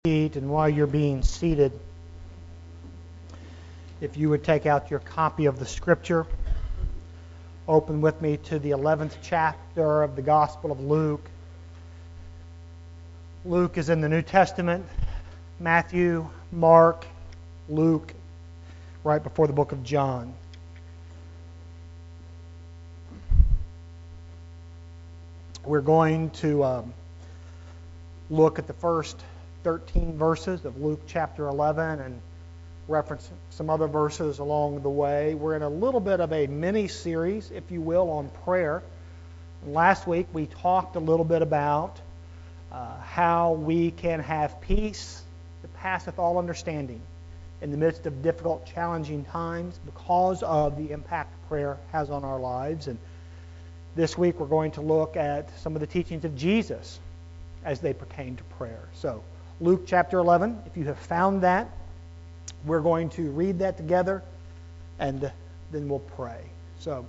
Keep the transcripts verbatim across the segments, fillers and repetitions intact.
seat, and while you're being seated, if you would take out your copy of the Scripture, open with me to the eleventh chapter of the Gospel of Luke. Luke is in the New Testament. Matthew, Mark, Luke, right before the book of John. We're going to um, look at the first thirteen verses of Luke chapter eleven and reference some other verses along the way. We're in a little bit of a mini-series, if you will, on prayer. And last week we talked a little bit about uh, how we can have peace that passeth all understanding in the midst of difficult, challenging times because of the impact prayer has on our lives. And this week we're going to look at some of the teachings of Jesus as they pertain to prayer. So, Luke chapter eleven, if you have found that, we're going to read that together and then we'll pray. So,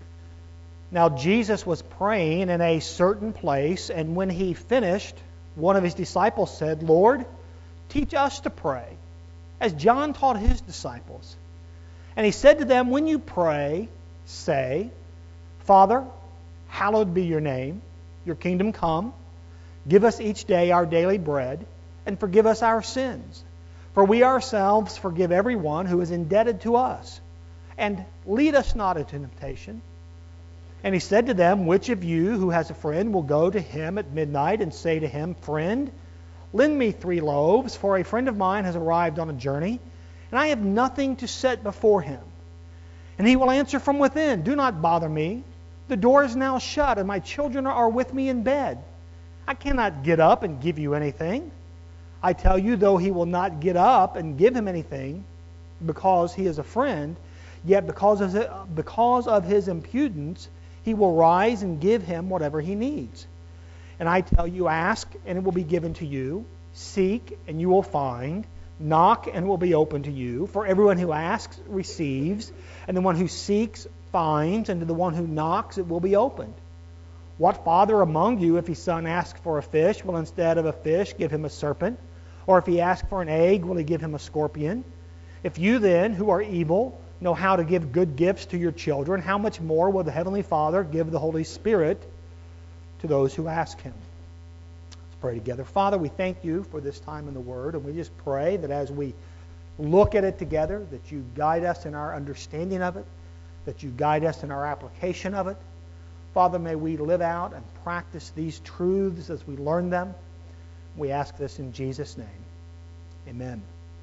now Jesus was praying in a certain place, and when he finished, one of his disciples said, "Lord, teach us to pray, as John taught his disciples." And he said to them, "When you pray, say, Father, hallowed be your name, your kingdom come. Give us each day our daily bread, and forgive us our sins. For we ourselves forgive everyone who is indebted to us. And lead us not into temptation." And he said to them, "Which of you who has a friend will go to him at midnight and say to him, 'Friend, lend me three loaves, for a friend of mine has arrived on a journey, and I have nothing to set before him?' And he will answer from within, 'Do not bother me. The door is now shut, and my children are with me in bed. I cannot get up and give you anything.' I tell you, though he will not get up and give him anything because he is a friend, yet because of his, because of his impudence, he will rise and give him whatever he needs. And I tell you, ask, and it will be given to you. Seek, and you will find. Knock, and it will be open to you. For everyone who asks receives, and the one who seeks finds, and to the one who knocks it will be opened. What father among you, if his son asks for a fish, will instead of a fish give him a serpent? Or if he asks for an egg, will he give him a scorpion? If you then, who are evil, know how to give good gifts to your children, how much more will the Heavenly Father give the Holy Spirit to those who ask him?" Let's pray together. Father, we thank you for this time in the Word, and we just pray that as we look at it together, that you guide us in our understanding of it, that you guide us in our application of it. Father, may we live out and practice these truths as we learn them. We ask this in Jesus' name. Amen.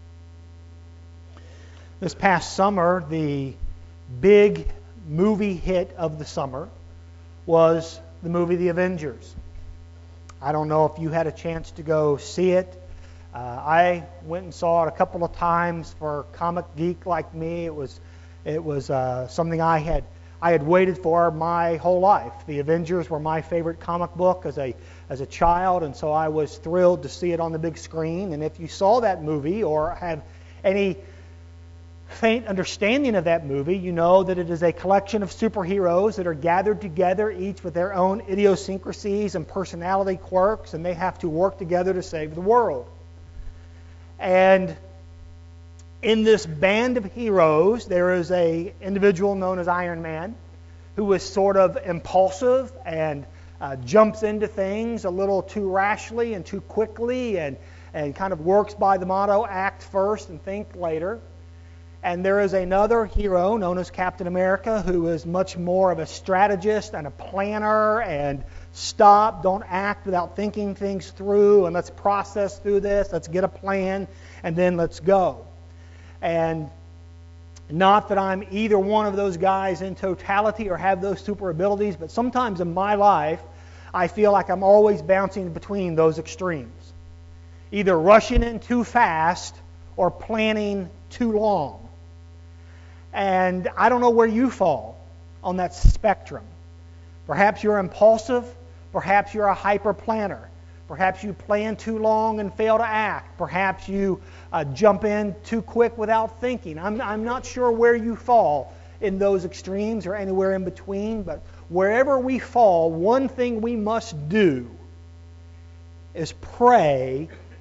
This past summer, the big movie hit of the summer was the movie The Avengers. I don't know if you had a chance to go see it. Uh, I went and saw it a couple of times. For a comic geek like me, it was it was uh, something I had I had waited for my whole life. The Avengers were my favorite comic book as a as a child, and so I was thrilled to see it on the big screen. And if you saw that movie or have any faint understanding of that movie, you know that it is a collection of superheroes that are gathered together, each with their own idiosyncrasies and personality quirks, and they have to work together to save the world. And in this band of heroes, there is a individual known as Iron Man who is sort of impulsive and uh, jumps into things a little too rashly and too quickly, and, and kind of works by the motto, act first and think later. And there is another hero known as Captain America who is much more of a strategist and a planner, and stop, don't act without thinking things through, and let's process through this, let's get a plan, and then let's go. And not that I'm either one of those guys in totality or have those super abilities, but sometimes in my life, I feel like I'm always bouncing between those extremes. Either rushing in too fast or planning too long. And I don't know where you fall on that spectrum. Perhaps you're impulsive. Perhaps you're a hyper planner. Perhaps you plan too long and fail to act. Perhaps you uh, jump in too quick without thinking. I'm, I'm not sure where you fall in those extremes or anywhere in between, but wherever we fall, one thing we must do is pray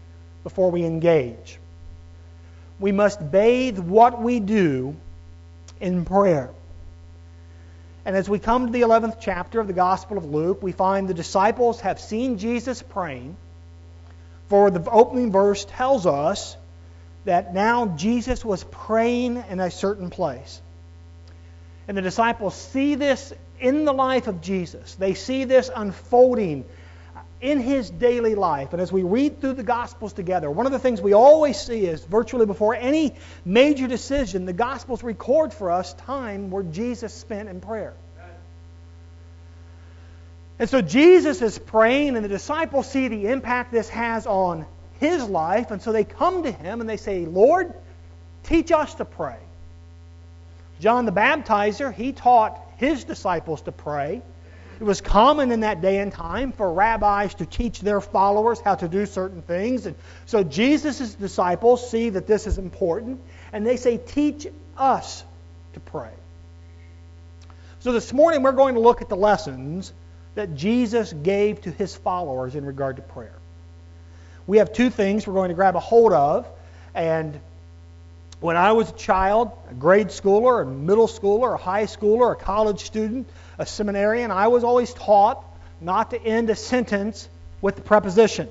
before we engage. We must bathe what we do in prayer. And as we come to the eleventh chapter of the Gospel of Luke, we find the disciples have seen Jesus praying. For the opening verse tells us that now Jesus was praying in a certain place. And the disciples see this in the life of Jesus. They see this unfolding in His daily life. And as we read through the Gospels together, one of the things we always see is virtually before any major decision, the Gospels record for us time where Jesus spent in prayer. And so Jesus is praying, and the disciples see the impact this has on His life, and so they come to Him and they say, Lord, teach us to pray. John the Baptizer, he taught his disciples to pray. It was common in that day and time for rabbis to teach their followers how to do certain things. And so Jesus' disciples see that this is important, and they say, teach us to pray. So this morning we're going to look at the lessons that Jesus gave to His followers in regard to prayer. We have two things we're going to grab a hold of. And when I was a child, a grade schooler, a middle schooler, a high schooler, a college student, a seminarian, I was always taught not to end a sentence with the preposition.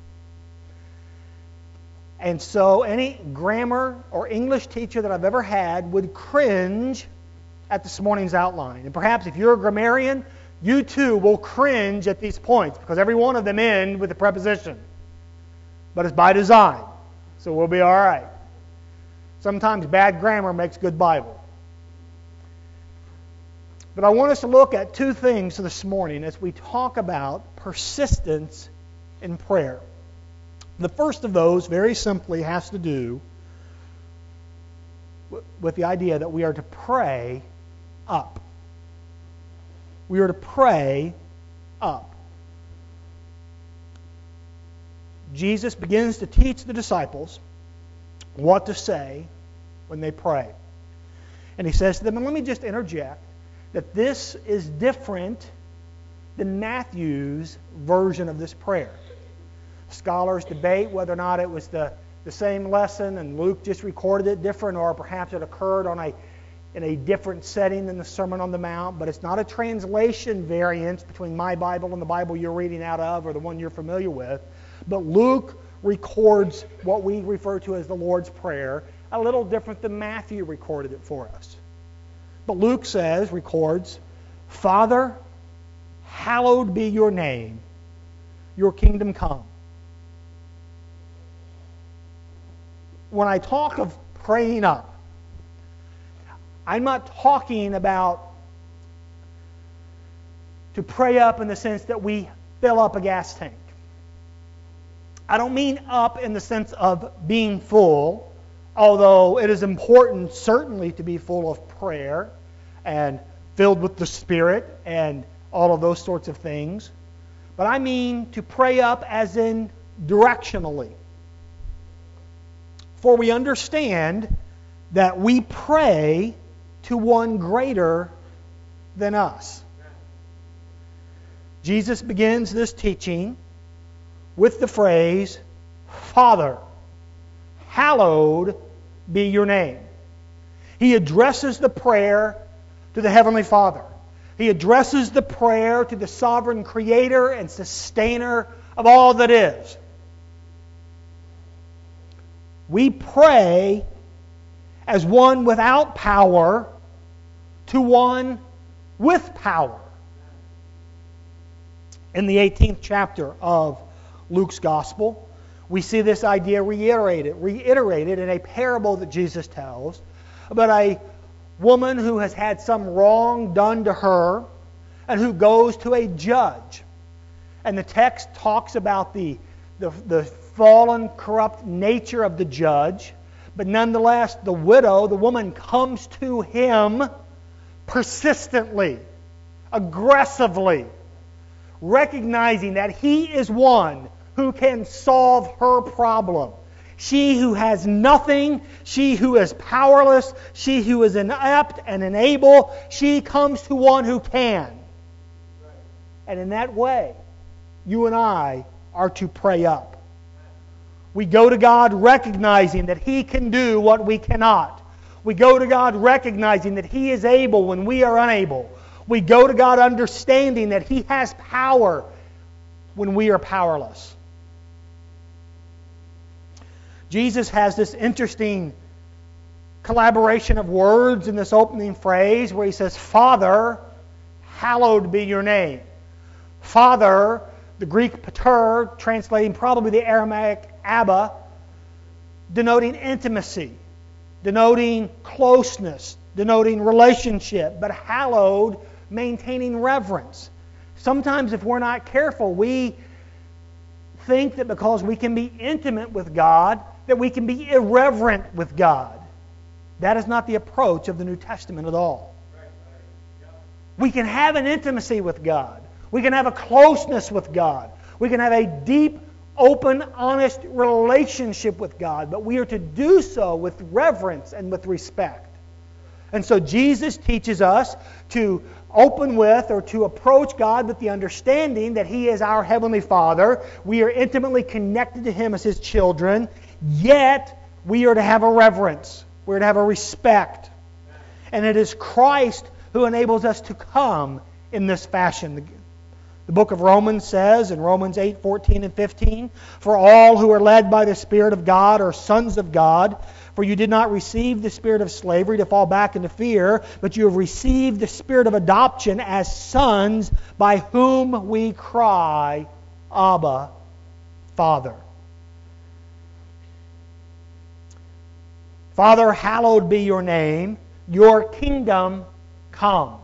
And so any grammar or English teacher that I've ever had would cringe at this morning's outline. And perhaps if you're a grammarian, you too will cringe at these points because every one of them end with a preposition. But it's by design, so we'll be all right. Sometimes bad grammar makes good Bible. But I want us to look at two things this morning as we talk about persistence in prayer. The first of those, very simply, has to do with the idea that we are to pray up. We are to pray up. Jesus begins to teach the disciples what to say when they pray. And He says to them, and let me just interject, that this is different than Matthew's version of this prayer. Scholars debate whether or not it was the, the same lesson and Luke just recorded it different, or perhaps it occurred on a in a different setting than the Sermon on the Mount, but it's not a translation variance between my Bible and the Bible you're reading out of or the one you're familiar with. But Luke records what we refer to as the Lord's Prayer, a little different than Matthew recorded it for us. But Luke says, records, Father, hallowed be your name, your kingdom come. When I talk of praying up, I'm not talking about to pray up in the sense that we fill up a gas tank. I don't mean up in the sense of being full, although it is important certainly to be full of prayer and filled with the Spirit and all of those sorts of things. But I mean to pray up as in directionally. For we understand that we pray to one greater than us. Jesus begins this teaching with the phrase, Father, hallowed be your name. He addresses the prayer to the Heavenly Father. He addresses the prayer to the sovereign creator and sustainer of all that is. We pray as one without power to one with power. In the eighteenth chapter of Luke's Gospel, we see this idea reiterated, reiterated in a parable that Jesus tells about a woman who has had some wrong done to her and who goes to a judge. And the text talks about the, the, the fallen, corrupt nature of the judge. But nonetheless, the widow, the woman, comes to him persistently, aggressively, recognizing that he is one who can solve her problem. She who has nothing, she who is powerless, she who is inept and unable, she comes to one who can. And in that way, you and I are to pray up. We go to God recognizing that He can do what we cannot. We go to God recognizing that He is able when we are unable. We go to God understanding that He has power when we are powerless. Jesus has this interesting collaboration of words in this opening phrase where He says, Father, hallowed be your name. Father, the Greek pater, translating probably the Aramaic Abba, denoting intimacy, denoting closeness, denoting relationship, but hallowed, maintaining reverence. Sometimes if we're not careful, we think that because we can be intimate with God, that we can be irreverent with God. That is not the approach of the New Testament at all. We can have an intimacy with God. We can have a closeness with God. We can have a deep, open, honest relationship with God. But we are to do so with reverence and with respect. And so Jesus teaches us to open with or to approach God with the understanding that He is our Heavenly Father. We are intimately connected to Him as His children. Yet, we are to have a reverence. We're to have a respect. And it is Christ who enables us to come in this fashion. The book of Romans says in Romans eight, fourteen and fifteen, For all who are led by the Spirit of God are sons of God. For you did not receive the spirit of slavery to fall back into fear, but you have received the spirit of adoption as sons, by whom we cry, Abba, Father. Father, hallowed be your name. Your kingdom come.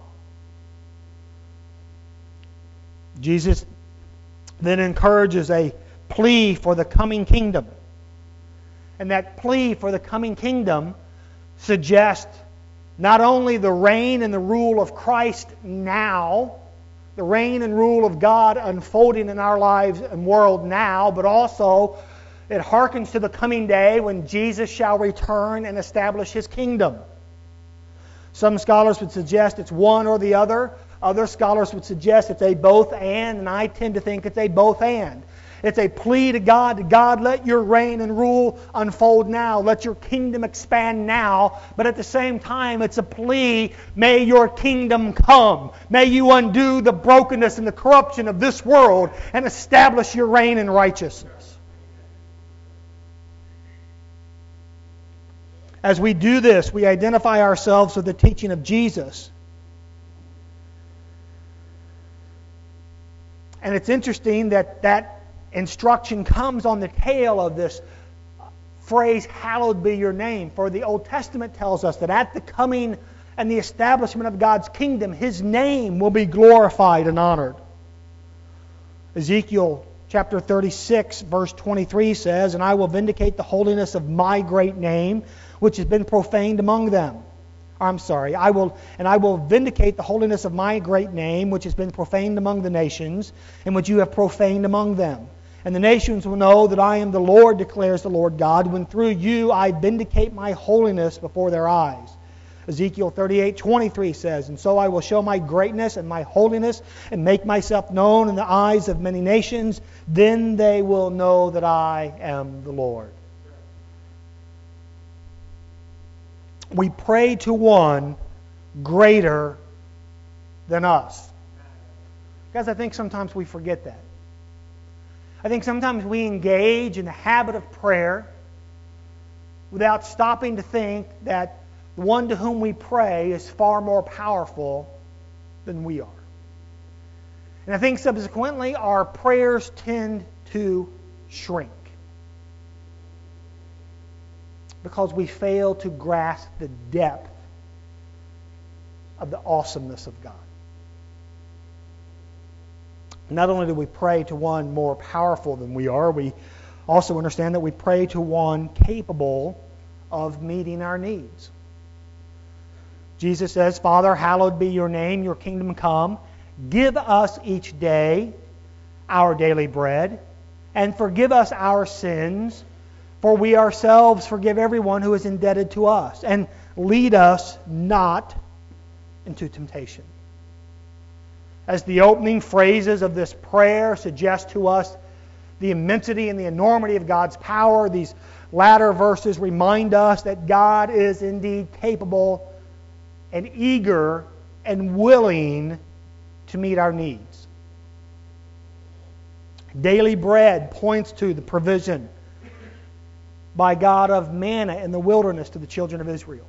Jesus then encourages a plea for the coming kingdom. And that plea for the coming kingdom suggests not only the reign and the rule of Christ now, the reign and rule of God unfolding in our lives and world now, but also it hearkens to the coming day when Jesus shall return and establish His kingdom. Some scholars would suggest it's one or the other. Other scholars would suggest it's a both and, and I tend to think it's a both and. It's a plea to God, God, let your reign and rule unfold now. Let your kingdom expand now. But at the same time, it's a plea, may your kingdom come. May you undo the brokenness and the corruption of this world and establish your reign in righteousness. As we do this, we identify ourselves with the teaching of Jesus. And it's interesting that that instruction comes on the tail of this phrase, hallowed be your name. For the Old Testament tells us that at the coming and the establishment of God's kingdom, His name will be glorified and honored. Ezekiel chapter thirty-six, verse twenty-three says, And I will vindicate the holiness of my great name, which has been profaned among them. I'm sorry, I will, and I will vindicate the holiness of my great name, which has been profaned among the nations, and which you have profaned among them. And the nations will know that I am the Lord, declares the Lord God, when through you I vindicate my holiness before their eyes. Ezekiel thirty-eight, twenty-three says, And so I will show my greatness and my holiness, and make myself known in the eyes of many nations. Then they will know that I am the Lord. We pray to one greater than us. Guys, I think sometimes we forget that. I think sometimes we engage in the habit of prayer without stopping to think that the one to whom we pray is far more powerful than we are. And I think subsequently our prayers tend to shrink because we fail to grasp the depth of the awesomeness of God. Not only do we pray to one more powerful than we are, we also understand that we pray to one capable of meeting our needs. Jesus says, Father, hallowed be your name, your kingdom come. Give us each day our daily bread, and forgive us our sins, for we ourselves forgive everyone who is indebted to us. And lead us not into temptation. As the opening phrases of this prayer suggest to us, the immensity and the enormity of God's power. These latter verses remind us that God is indeed capable and eager and willing to meet our needs. Daily bread points to the provision by God of manna in the wilderness to the children of Israel.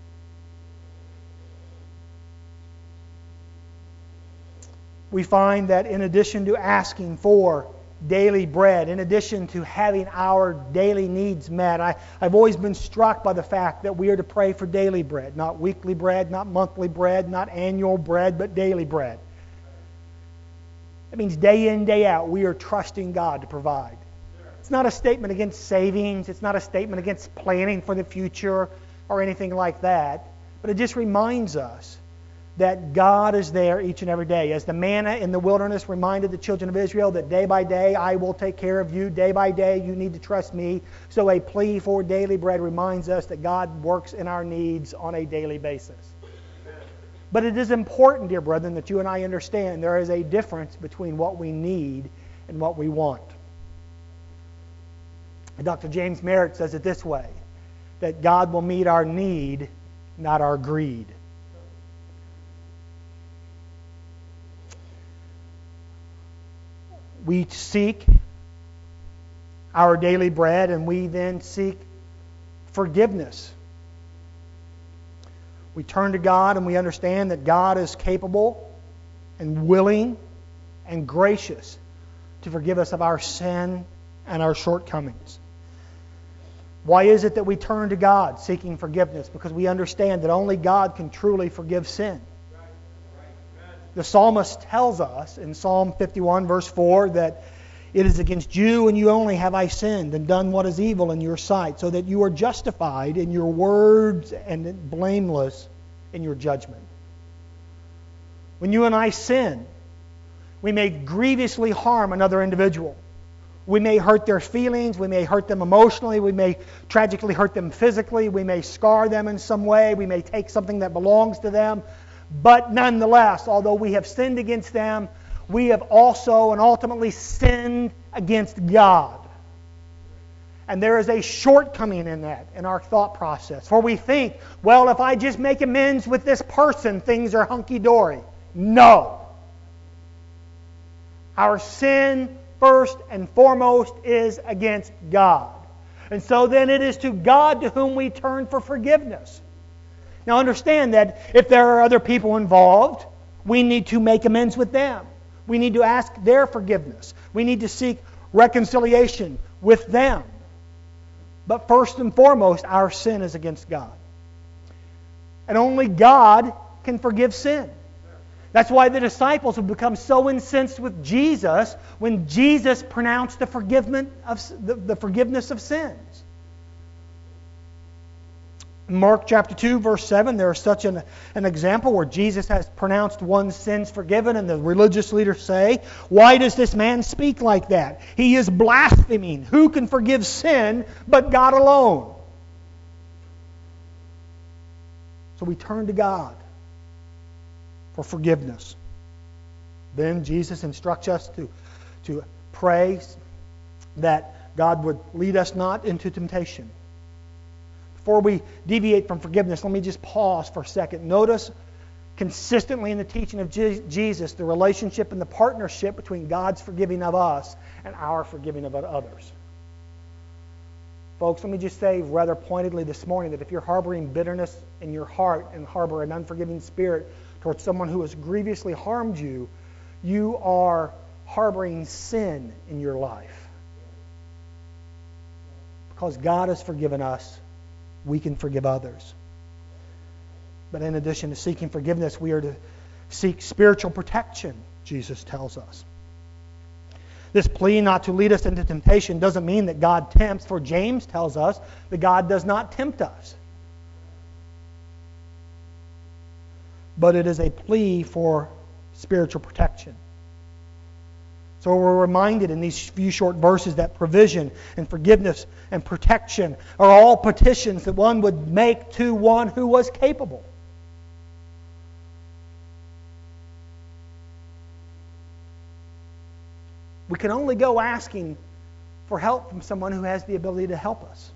We find that in addition to asking for daily bread, in addition to having our daily needs met, I, I've always been struck by the fact that we are to pray for daily bread, not weekly bread, not monthly bread, not annual bread, but daily bread. That means day in, day out, we are trusting God to provide. It's not a statement against savings. It's not a statement against planning for the future or anything like that. But it just reminds us that God is there each and every day. As the manna in the wilderness reminded the children of Israel that day by day I will take care of you. Day by day you need to trust me. So a plea for daily bread reminds us that God works in our needs on a daily basis. But it is important, dear brethren, that you and I understand there is a difference between what we need and what we want. Doctor James Merritt says it this way, that God will meet our need, not our greed. We seek our daily bread, and we then seek forgiveness. We turn to God and we understand that God is capable and willing and gracious to forgive us of our sin and our shortcomings. Why is it that we turn to God seeking forgiveness? Because we understand that only God can truly forgive sin. The psalmist tells us in Psalm fifty-one, verse four, that it is against you and you only have I sinned and done what is evil in your sight, so that you are justified in your words and blameless in your judgment. When you and I sin, we may grievously harm another individual. We may hurt their feelings, we may hurt them emotionally, we may tragically hurt them physically, we may scar them in some way, we may take something that belongs to them. But nonetheless, although we have sinned against them, we have also and ultimately sinned against God. And there is a shortcoming in that, in our thought process. For we think, well, if I just make amends with this person, things are hunky-dory. No. Our sin, first and foremost, is against God. And so then it is to God to whom we turn for forgiveness. Now understand that if there are other people involved, we need to make amends with them. We need to ask their forgiveness. We need to seek reconciliation with them. But first and foremost, our sin is against God. And only God can forgive sin. That's why the disciples have become so incensed with Jesus when Jesus pronounced the forgiveness of, the, the forgiveness of sins. Mark chapter two, verse seven, there is such an, an example where Jesus has pronounced one's sins forgiven, and the religious leaders say, "Why does this man speak like that? He is blaspheming. Who can forgive sin but God alone?" So we turn to God for forgiveness. Then Jesus instructs us to, to pray that God would lead us not into temptation. Before we deviate from forgiveness, let me just pause for a second. Notice consistently in the teaching of Jesus the relationship and the partnership between God's forgiving of us and our forgiving of others. Folks, let me just say rather pointedly this morning that if you're harboring bitterness in your heart and harbor an unforgiving spirit towards someone who has grievously harmed you, you are harboring sin in your life. Because God has forgiven us, we can forgive others. But in addition to seeking forgiveness, we are to seek spiritual protection, Jesus tells us. This plea not to lead us into temptation doesn't mean that God tempts, for James tells us that God does not tempt us. But it is a plea for spiritual protection. So we're reminded in these few short verses that provision and forgiveness and protection are all petitions that one would make to one who was capable. We can only go asking for help from someone who has the ability to help us.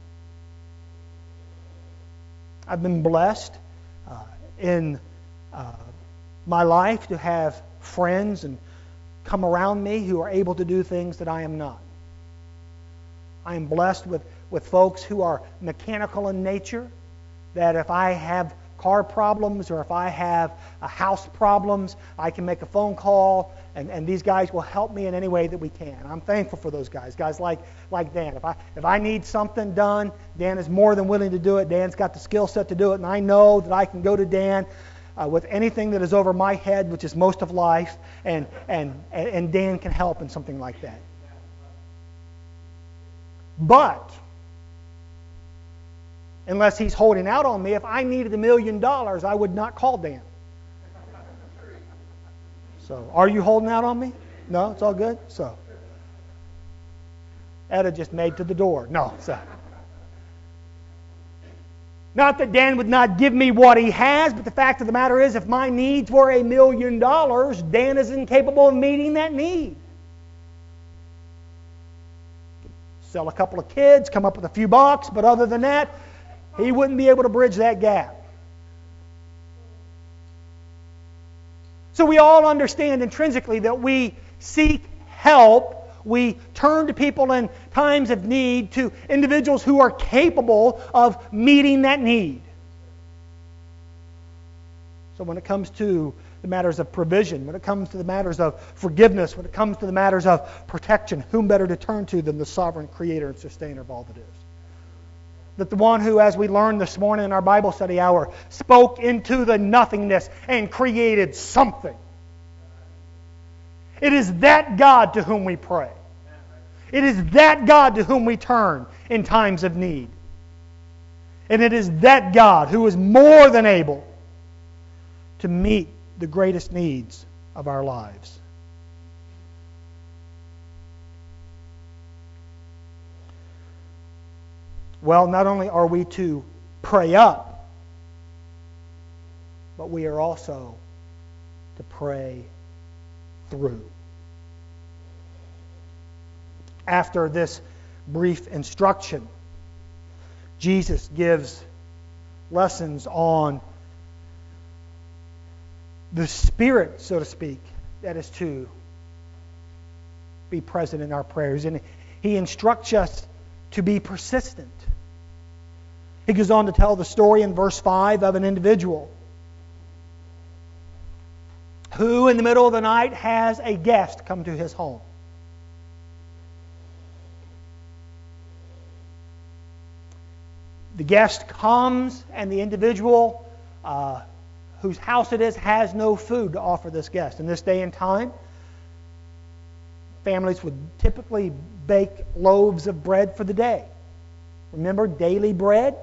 I've been blessed uh, in uh, my life to have friends and come around me who are able to do things that I am not. I am blessed with, with folks who are mechanical in nature, that if I have car problems or if I have uh, house problems, I can make a phone call and, and these guys will help me in any way that we can. I'm thankful for those guys, guys like like Dan. If I if I need something done, Dan is more than willing to do it. Dan's got the skill set to do it, and I know that I can go to Dan uh, with anything that is over my head, which is most of life, and and and Dan can help in something like that. But unless he's holding out on me, if I needed a million dollars, I would not call Dan. So, are you holding out on me? No, it's all good? So, Etta just made to the door. No, so. Not that Dan would not give me what he has, but the fact of the matter is, if my needs were a million dollars, Dan is incapable of meeting that need. Sell a couple of kids, come up with a few bucks, but other than that, he wouldn't be able to bridge that gap. So we all understand intrinsically that we seek help. We turn to people in times of need, to individuals who are capable of meeting that need. So when it comes to the matters of provision, when it comes to the matters of forgiveness, when it comes to the matters of protection, whom better to turn to than the sovereign creator and sustainer of all that is? That the one who, as we learned this morning in our Bible study hour, spoke into the nothingness and created something. It is that God to whom we pray. It is that God to whom we turn in times of need. And it is that God who is more than able to meet the greatest needs of our lives. Well, not only are we to pray up, but we are also to pray through. After this brief instruction, Jesus gives lessons on the spirit, so to speak, that is to be present in our prayers. And he instructs us to be persistent. He goes on to tell the story in verse five of an individual who in the middle of the night has a guest come to his home. The guest comes and the individual uh, whose house it is has no food to offer this guest. In this day and time, families would typically bake loaves of bread for the day. Remember, daily bread?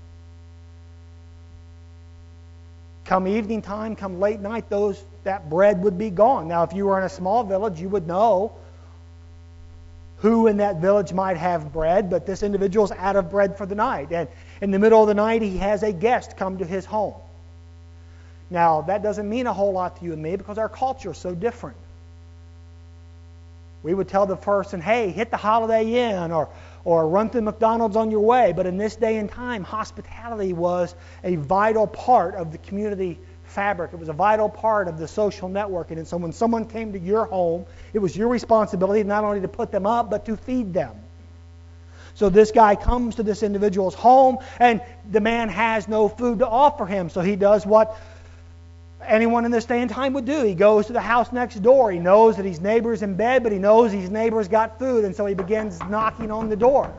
Come evening time, come late night, those that bread would be gone. Now, if you were in a small village, you would know who in that village might have bread, but this individual's out of bread for the night. And in the middle of the night, he has a guest come to his home. Now, that doesn't mean a whole lot to you and me because our culture is so different. We would tell the person, hey, hit the Holiday Inn or, or run through McDonald's on your way. But in this day and time, hospitality was a vital part of the community fabric. It was a vital part of the social networking. And so when someone came to your home, it was your responsibility not only to put them up, but to feed them. So this guy comes to this individual's home, and the man has no food to offer him. So he does what anyone in this day and time would do. He goes to the house next door. He knows that his neighbor's in bed, but he knows his neighbor's got food, and so he begins knocking on the door.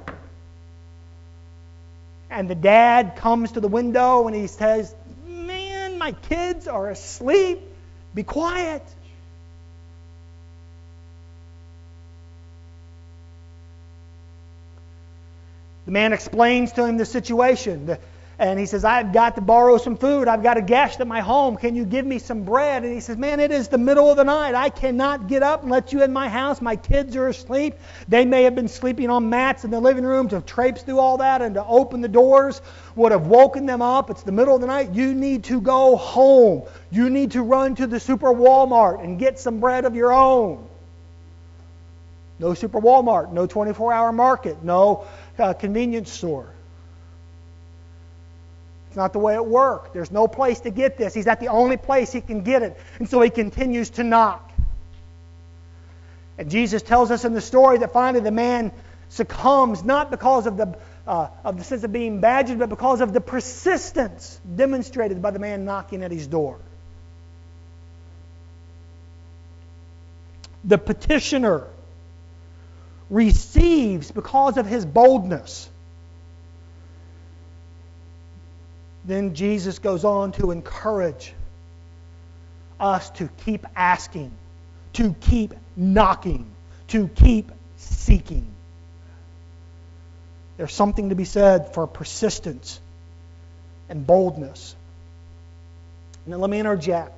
And the dad comes to the window and he says, "Man, my kids are asleep. Be quiet." The man explains to him the situation. And he says, I've got to borrow some food. I've got a guest at my home. Can you give me some bread? And he says, man, it is the middle of the night. I cannot get up and let you in my house. My kids are asleep. They may have been sleeping on mats in the living room. To traipse through all that and to open the doors would have woken them up. It's the middle of the night. You need to go home. You need to run to the super Walmart and get some bread of your own. No Super Walmart, no twenty-four hour market, no uh, convenience store. It's not the way it worked. There's no place to get this. He's at the only place he can get it. And so he continues to knock. And Jesus tells us in the story that finally the man succumbs, not because of the uh, of the sense of being badgered, but because of the persistence demonstrated by the man knocking at his door. The petitioner receives because of his boldness. Then Jesus goes on to encourage us to keep asking, to keep knocking, to keep seeking. There's something to be said for persistence and boldness. Now let me interject.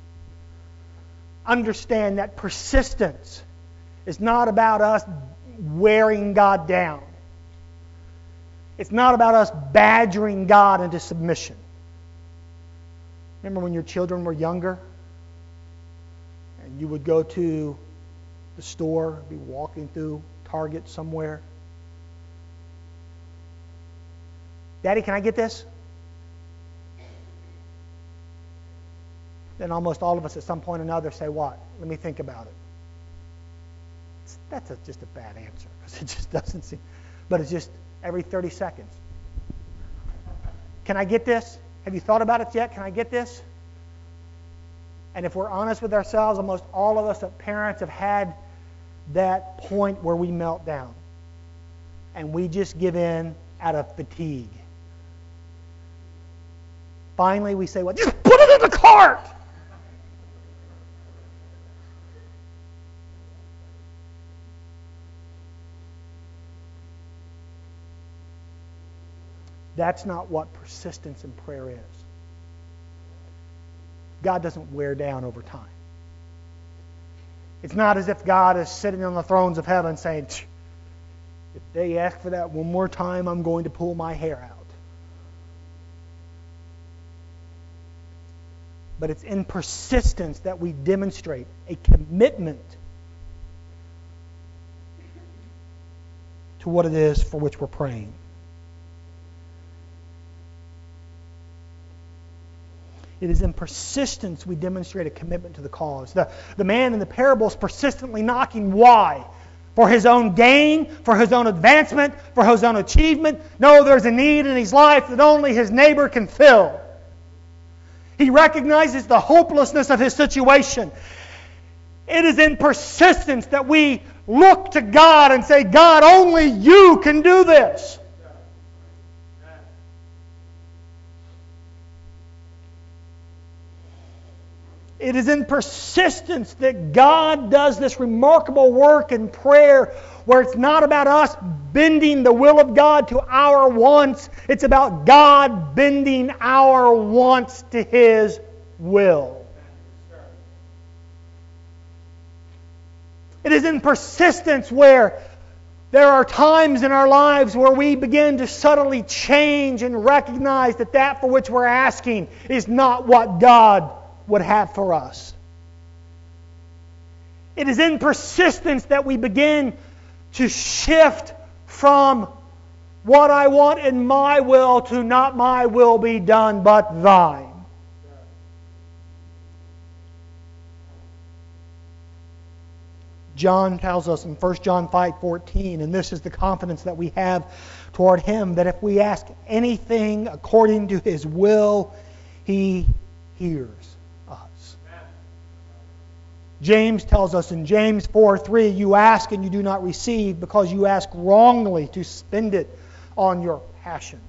Understand that persistence is not about us wearing God down. It's not about us badgering God into submission. Remember when your children were younger and you would go to the store, be walking through Target somewhere. Daddy, can I get this? Then almost all of us at some point or another say, what? Let me think about it. That's a, just a bad answer because it just doesn't seem... But it's just every thirty seconds. Can I get this? Have you thought about it yet? Can I get this? And if we're honest with ourselves, almost all of us as parents have had that point where we melt down. And we just give in out of fatigue. Finally, we say, well, just put it in the cart! That's not what persistence in prayer is. God doesn't wear down over time. It's not as if God is sitting on the thrones of heaven saying, if they ask for that one more time, I'm going to pull my hair out. But it's in persistence that we demonstrate a commitment to what it is for which we're praying. It is in persistence we demonstrate a commitment to the cause. The, the man in the parable is persistently knocking. Why? For his own gain, for his own advancement, for his own achievement. No, there's a need in his life that only his neighbor can fill. He recognizes the hopelessness of his situation. It is in persistence that we look to God and say, God, only you can do this. It is in persistence that God does this remarkable work in prayer where it's not about us bending the will of God to our wants. It's about God bending our wants to His will. It is in persistence where there are times in our lives where we begin to subtly change and recognize that that for which we're asking is not what God would have for us. It is in persistence that we begin to shift from what I want in my will to not my will be done but thine. John tells us in First John five fourteen, and this is the confidence that we have toward Him, that if we ask anything according to His will, He hears us. James tells us in James four three, you ask and you do not receive because you ask wrongly to spend it on your passions.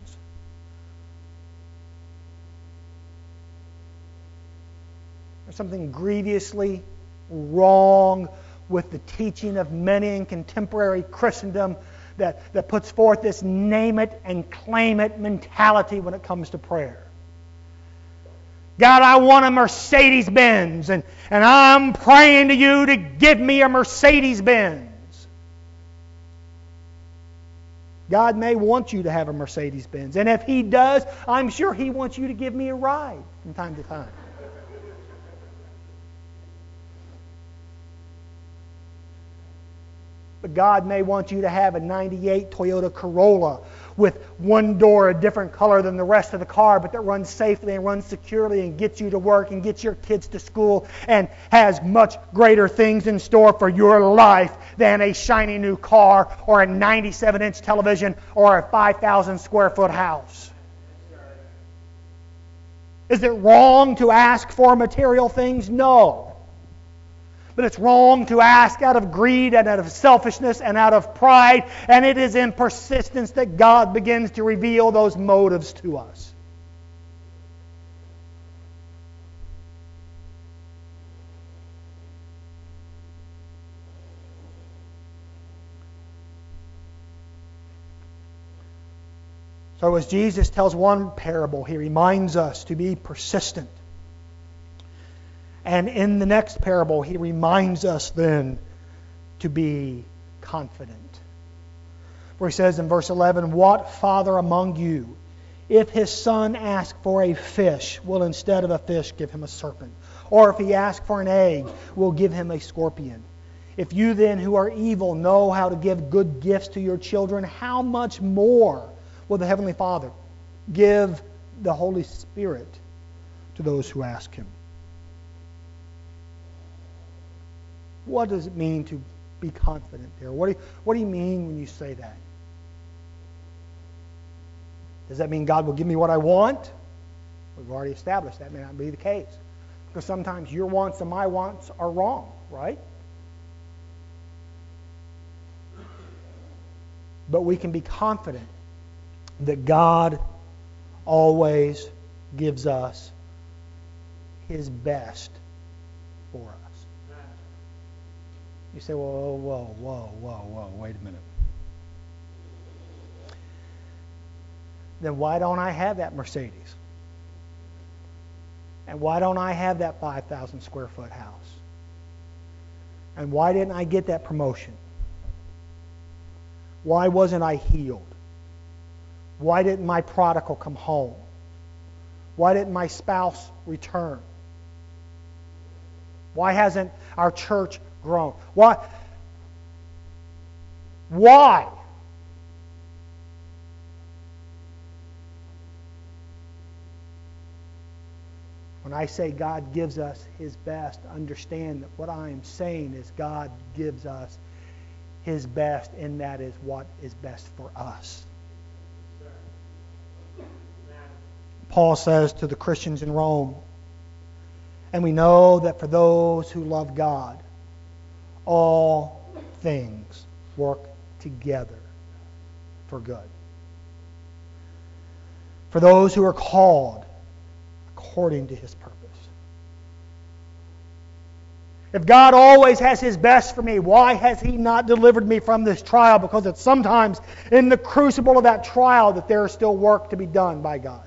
There's something grievously wrong with the teaching of many in contemporary Christendom that, that puts forth this name it and claim it mentality when it comes to prayer. God, I want a Mercedes-Benz, and, and I'm praying to you to give me a Mercedes-Benz. God may want you to have a Mercedes-Benz, and if He does, I'm sure He wants you to give me a ride from time to time. But God may want you to have a ninety-eight Toyota Corolla with one door a different color than the rest of the car, but that runs safely and runs securely and gets you to work and gets your kids to school and has much greater things in store for your life than a shiny new car or a ninety-seven inch television or a five thousand square foot house. Is it wrong to ask for material things? No. But it's wrong to ask out of greed and out of selfishness and out of pride. And it is in persistence that God begins to reveal those motives to us. So as Jesus tells one parable, He reminds us to be persistent. And in the next parable, He reminds us then to be confident. Where He says in verse eleven, "What father among you, if his son asks for a fish, will instead of a fish give him a serpent? Or if he asks for an egg, will give him a scorpion? If you then who are evil know how to give good gifts to your children, how much more will the Heavenly Father give the Holy Spirit to those who ask Him?" What does it mean to be confident there? What do you, what do you mean when you say that? Does that mean God will give me what I want? We've already established that may not be the case. Because sometimes your wants and my wants are wrong, right? But we can be confident that God always gives us His best for us. You say, whoa, whoa, whoa, whoa, whoa, wait a minute. Then why don't I have that Mercedes? And why don't I have that five thousand square foot house? And why didn't I get that promotion? Why wasn't I healed? Why didn't my prodigal come home? Why didn't my spouse return? Why hasn't our church grown? Why? Why? When I say God gives us His best, understand that what I am saying is God gives us His best, and that is what is best for us. Paul says to the Christians in Rome, "And we know that for those who love God, all things work together for good. For those who are called according to His purpose." If God always has His best for me, why has He not delivered me from this trial? Because it's sometimes in the crucible of that trial that there is still work to be done by God.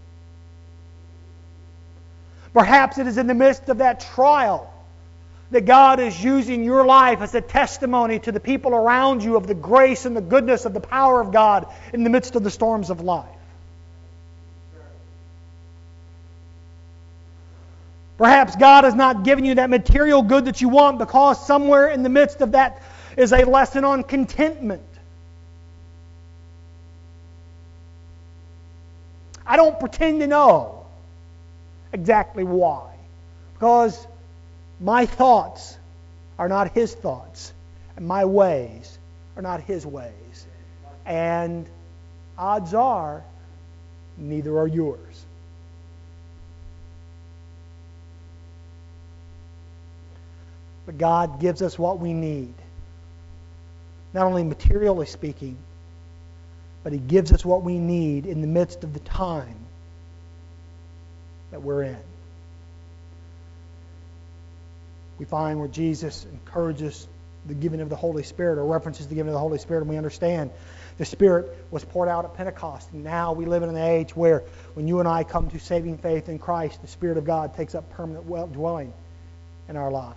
Perhaps it is in the midst of that trial that God is using your life as a testimony to the people around you of the grace and the goodness of the power of God in the midst of the storms of life. Perhaps God has not given you that material good that you want because somewhere in the midst of that is a lesson on contentment. I don't pretend to know exactly why. Because my thoughts are not His thoughts, and my ways are not His ways. And odds are, neither are yours. But God gives us what we need. Not only materially speaking, but He gives us what we need in the midst of the time that we're in. We find where Jesus encourages the giving of the Holy Spirit, or references the giving of the Holy Spirit, and we understand the Spirit was poured out at Pentecost. And now we live in an age where when you and I come to saving faith in Christ, the Spirit of God takes up permanent dwelling in our lives.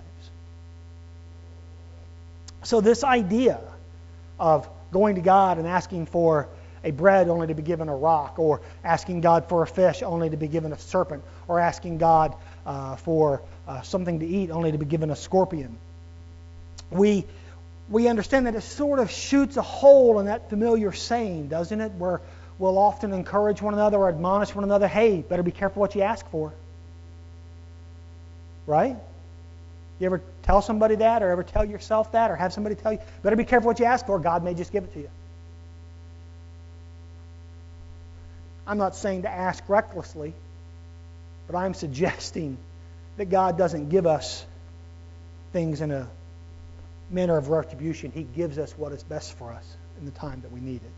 So this idea of going to God and asking for a bread only to be given a rock, or asking God for a fish only to be given a serpent, or asking God uh, for uh, something to eat only to be given a scorpion. We we understand that it sort of shoots a hole in that familiar saying, doesn't it? Where we'll often encourage one another or admonish one another, hey, better be careful what you ask for. Right? You ever tell somebody that, or ever tell yourself that, or have somebody tell you, better be careful what you ask for, God may just give it to you. I'm not saying to ask recklessly, but I'm suggesting that God doesn't give us things in a manner of retribution. He gives us what is best for us in the time that we need it.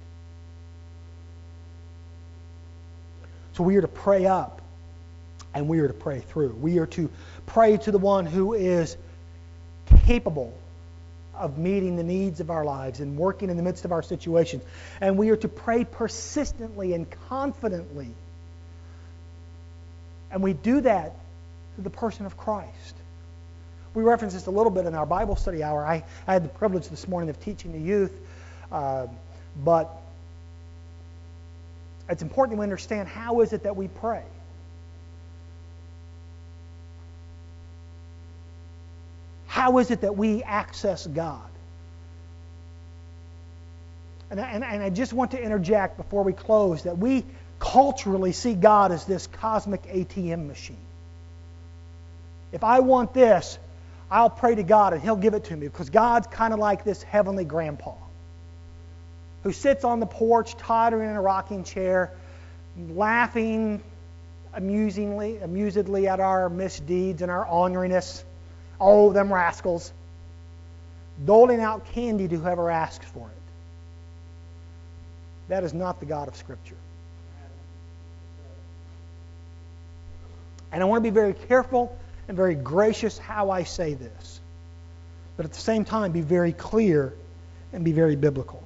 So we are to pray up, and we are to pray through. We are to pray to the one who is capable of meeting the needs of our lives and working in the midst of our situations. And we are to pray persistently and confidently. And we do that through the person of Christ. We referenced this a little bit in our Bible study hour. I, I had the privilege this morning of teaching the youth, uh, but it's important to understand how is it that we pray. How is it that we access God? And, and, and I just want to interject before we close that we culturally see God as this cosmic A T M machine. If I want this, I'll pray to God and He'll give it to me, because God's kind of like this heavenly grandpa who sits on the porch tottering in a rocking chair, laughing amusingly, amusedly at our misdeeds and our orneriness. Oh, them rascals. Doling out candy to whoever asks for it. That is not the God of Scripture. And I want to be very careful and very gracious how I say this. But at the same time, be very clear and be very biblical.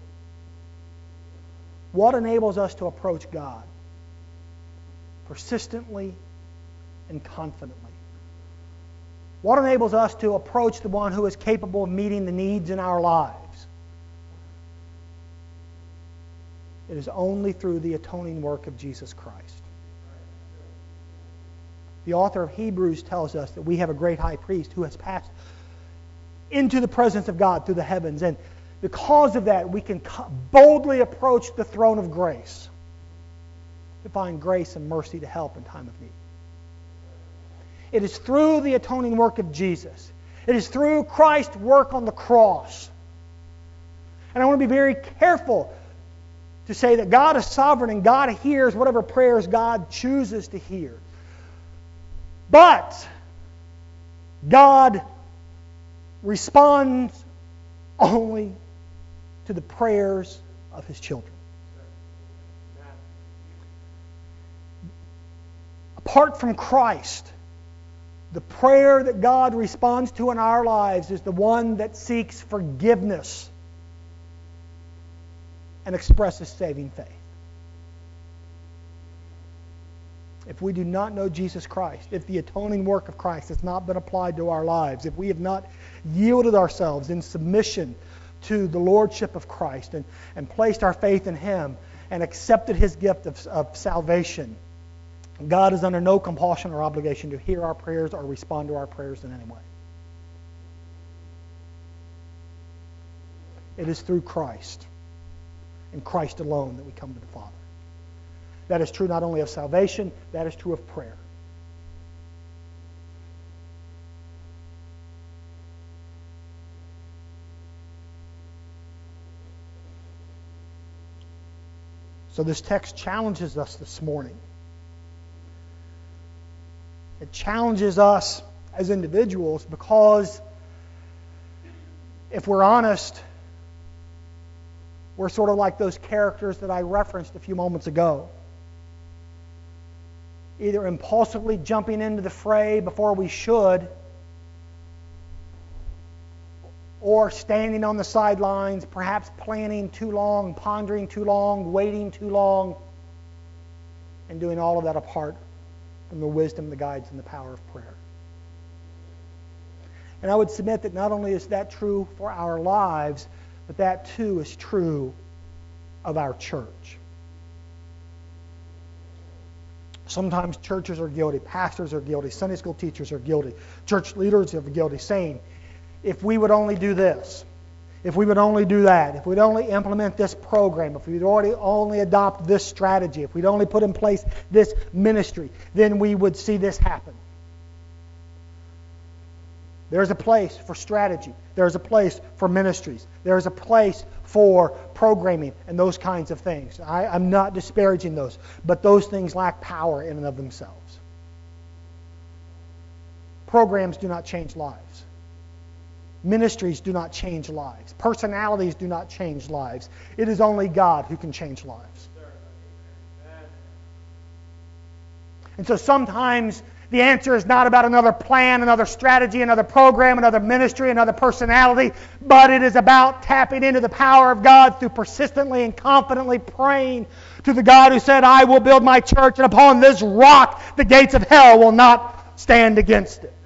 What enables us to approach God? Persistently and confidently. What enables us to approach the one who is capable of meeting the needs in our lives? It is only through the atoning work of Jesus Christ. The author of Hebrews tells us that we have a great high priest who has passed into the presence of God through the heavens. And because of that, we can boldly approach the throne of grace to find grace and mercy to help in time of need. It is through the atoning work of Jesus. It is through Christ's work on the cross. And I want to be very careful to say that God is sovereign and God hears whatever prayers God chooses to hear. But God responds only to the prayers of His children. Apart from Christ, the prayer that God responds to in our lives is the one that seeks forgiveness and expresses saving faith. If we do not know Jesus Christ, if the atoning work of Christ has not been applied to our lives, if we have not yielded ourselves in submission to the Lordship of Christ and, and placed our faith in Him and accepted His gift of, of salvation, God is under no compulsion or obligation to hear our prayers or respond to our prayers in any way. It is through Christ and Christ alone that we come to the Father. That is true not only of salvation, that is true of prayer. So this text challenges us this morning. It challenges us as individuals because if we're honest, we're sort of like those characters that I referenced a few moments ago. Either impulsively jumping into the fray before we should, or standing on the sidelines, perhaps planning too long, pondering too long, waiting too long, and doing all of that apart from the wisdom, the guidance, and the power of prayer. And I would submit that not only is that true for our lives, but that too is true of our church. Sometimes churches are guilty, pastors are guilty, Sunday school teachers are guilty, church leaders are guilty, saying, if we would only do this, If we would only do that, if we'd only implement this program, if we'd already only adopt this strategy, if we'd only put in place this ministry, then we would see this happen. There's a place for strategy. There's a place for ministries. There's a place for programming and those kinds of things. I, I'm not disparaging those, but those things lack power in and of themselves. Programs do not change lives. Ministries do not change lives. Personalities do not change lives. It is only God who can change lives. And so sometimes the answer is not about another plan, another strategy, another program, another ministry, another personality, but it is about tapping into the power of God through persistently and confidently praying to the God who said, I will build my church, and upon this rock the gates of hell will not stand against it.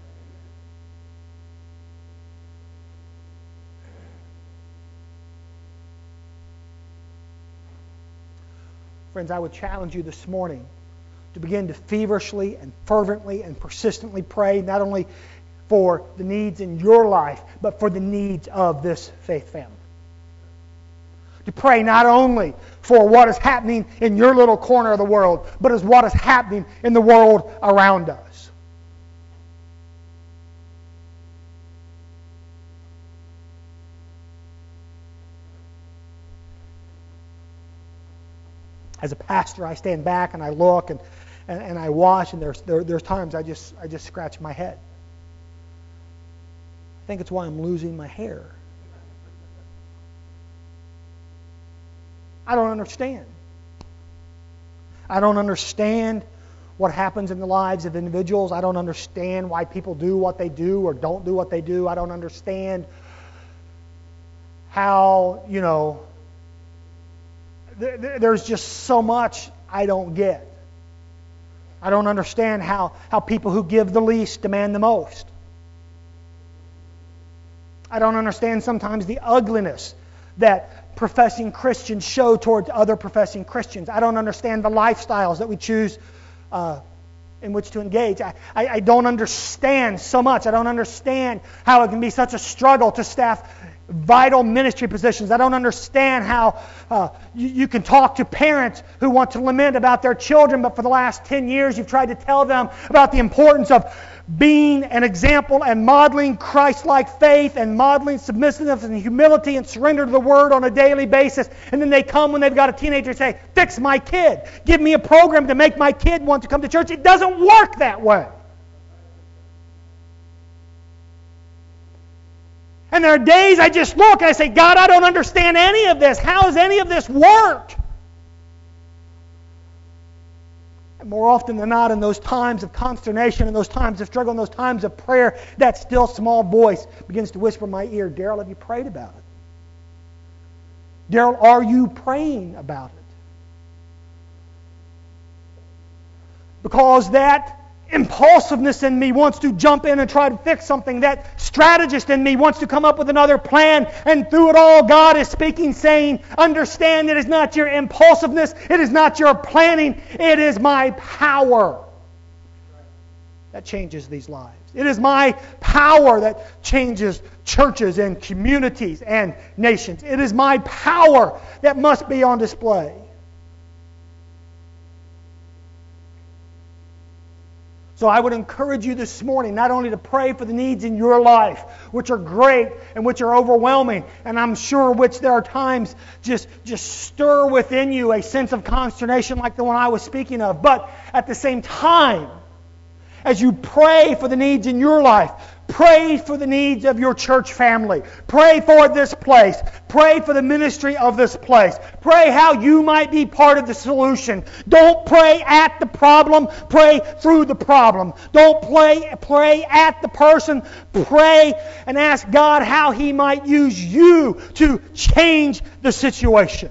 Friends, I would challenge you this morning to begin to feverishly and fervently and persistently pray, not only for the needs in your life, but for the needs of this faith family. To pray not only for what is happening in your little corner of the world, but as what is happening in the world around us. As a pastor, I stand back and I look and, and, and I watch, and there's there, there's times I just I just scratch my head. I think it's why I'm losing my hair. I don't understand. I don't understand what happens in the lives of individuals. I don't understand why people do what they do or don't do what they do. I don't understand how, you know, there's just so much I don't get. I don't understand how, how people who give the least demand the most. I don't understand sometimes the ugliness that professing Christians show towards other professing Christians. I don't understand the lifestyles that we choose uh, in which to engage. I, I, I don't understand so much. I don't understand how it can be such a struggle to staff vital ministry positions. I don't understand how uh, you, you can talk to parents who want to lament about their children, but for the last ten years you've tried to tell them about the importance of being an example and modeling Christ-like faith and modeling submissiveness and humility and surrender to the Word on a daily basis. And then they come when they've got a teenager and say, fix my kid. Give me a program to make my kid want to come to church. It doesn't work that way. And there are days I just look and I say, God, I don't understand any of this. How does any of this work? And more often than not, in those times of consternation, in those times of struggle, in those times of prayer, that still small voice begins to whisper in my ear, Daryl, have you prayed about it? Daryl, are you praying about it? Because that impulsiveness in me wants to jump in and try to fix something. That strategist in me wants to come up with another plan. And through it all, God is speaking, saying, understand it is not your impulsiveness. It is not your planning. It is my power that changes these lives. It is my power that changes churches and communities and nations. It is my power that must be on display. So I would encourage you this morning not only to pray for the needs in your life, which are great and which are overwhelming, and I'm sure which there are times just, just stir within you a sense of consternation like the one I was speaking of, but at the same time, as you pray for the needs in your life, pray for the needs of your church family. Pray for this place. Pray for the ministry of this place. Pray how you might be part of the solution. Don't pray at the problem. Pray through the problem. Don't pray, pray at the person. Pray and ask God how He might use you to change the situation.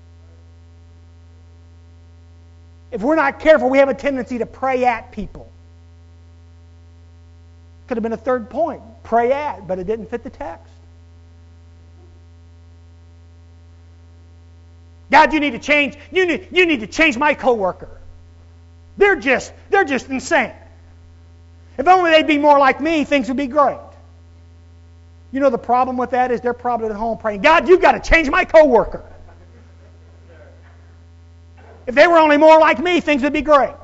If we're not careful, we have a tendency to pray at people. Could have been a third point. Pray at, but it didn't fit the text. God, you need to change. You need, you need to change my coworker. They're just, they're just insane. If only they'd be more like me, things would be great. You know the problem with that is they're probably at home praying, God, you've got to change my coworker. If they were only more like me, things would be great.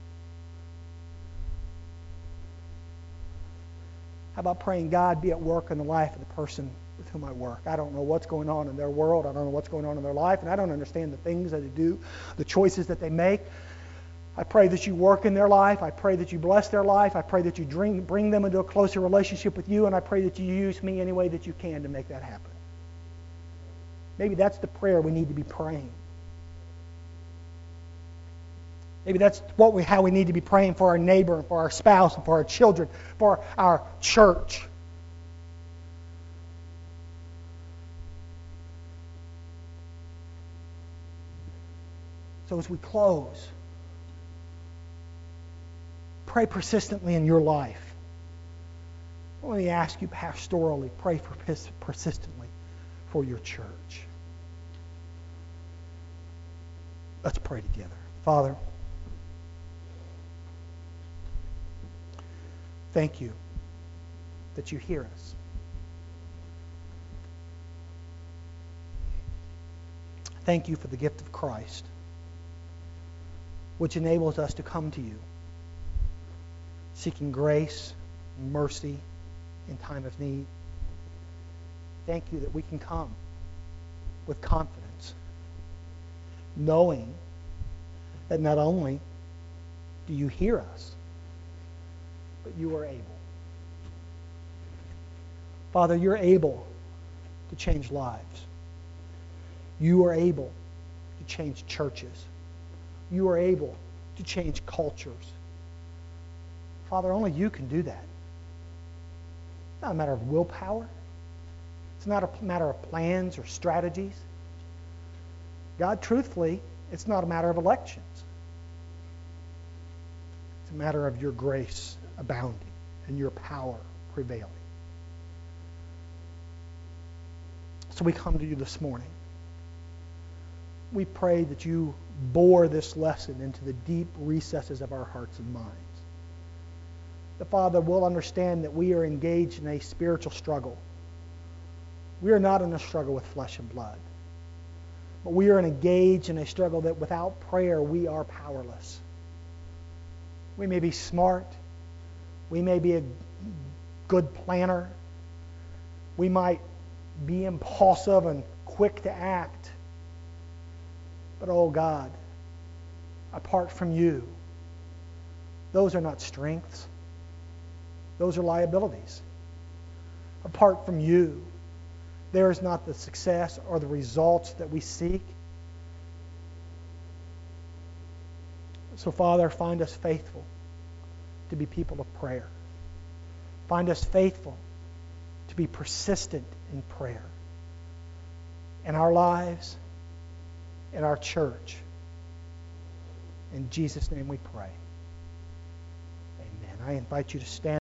How about praying, God, be at work in the life of the person with whom I work? I don't know what's going on in their world. I don't know what's going on in their life, and I don't understand the things that they do, the choices that they make. I pray that you work in their life. I pray that you bless their life. I pray that you bring, bring them into a closer relationship with you, and I pray that you use me any way that you can to make that happen. Maybe that's the prayer we need to be praying. Maybe that's what we, how we need to be praying for our neighbor, for our spouse, and for our children, for our church. So as we close, pray persistently in your life. Let me ask you pastorally, pray for persistently for your church. Let's pray together. Father, thank you that you hear us. Thank you for the gift of Christ, which enables us to come to you, seeking grace, mercy in time of need. Thank you that we can come with confidence, knowing that not only do you hear us, but you are able. Father, you're able to change lives. You are able to change churches. You are able to change cultures. Father, only you can do that. It's not a matter of willpower. It's not a matter of plans or strategies. God, truthfully, it's not a matter of elections. It's a matter of your grace abounding and your power prevailing. So we come to you this morning. We pray that you bore this lesson into the deep recesses of our hearts and minds. The Father will understand that we are engaged in a spiritual struggle. We are not in a struggle with flesh and blood. But we are engaged in a struggle that without prayer we are powerless. We may be smart. We may be a good planner. We might be impulsive and quick to act. But oh God, apart from you, those are not strengths. Those are liabilities. Apart from you, there is not the success or the results that we seek. So Father, find us faithful to be people of prayer. Find us faithful to be persistent in prayer. In our lives, in our church. In Jesus' name we pray. Amen. I invite you to stand.